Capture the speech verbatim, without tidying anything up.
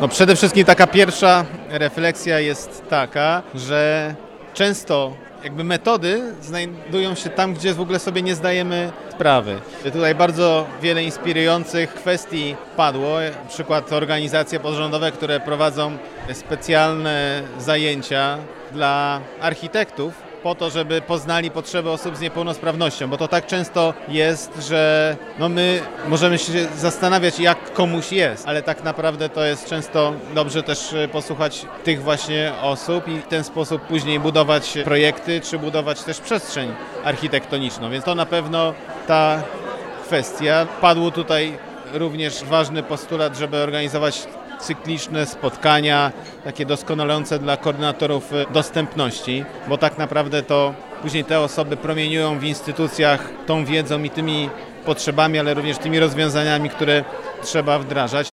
No przede wszystkim taka pierwsza refleksja jest taka, że często jakby metody znajdują się tam, gdzie w ogóle sobie nie zdajemy sprawy. Tutaj bardzo wiele inspirujących kwestii padło. Na przykład organizacje pozarządowe, które prowadzą specjalne zajęcia dla architektów, po to, żeby poznali potrzeby osób z niepełnosprawnością, bo to tak często jest, że no my możemy się zastanawiać, jak komuś jest, ale tak naprawdę to jest często dobrze też posłuchać tych właśnie osób i w ten sposób później budować projekty, czy budować też przestrzeń architektoniczną, więc to na pewno ta kwestia. Padł tutaj również ważny postulat, żeby organizować cykliczne spotkania, takie doskonalące dla koordynatorów dostępności, bo tak naprawdę to później te osoby promieniują w instytucjach tą wiedzą i tymi potrzebami, ale również tymi rozwiązaniami, które trzeba wdrażać.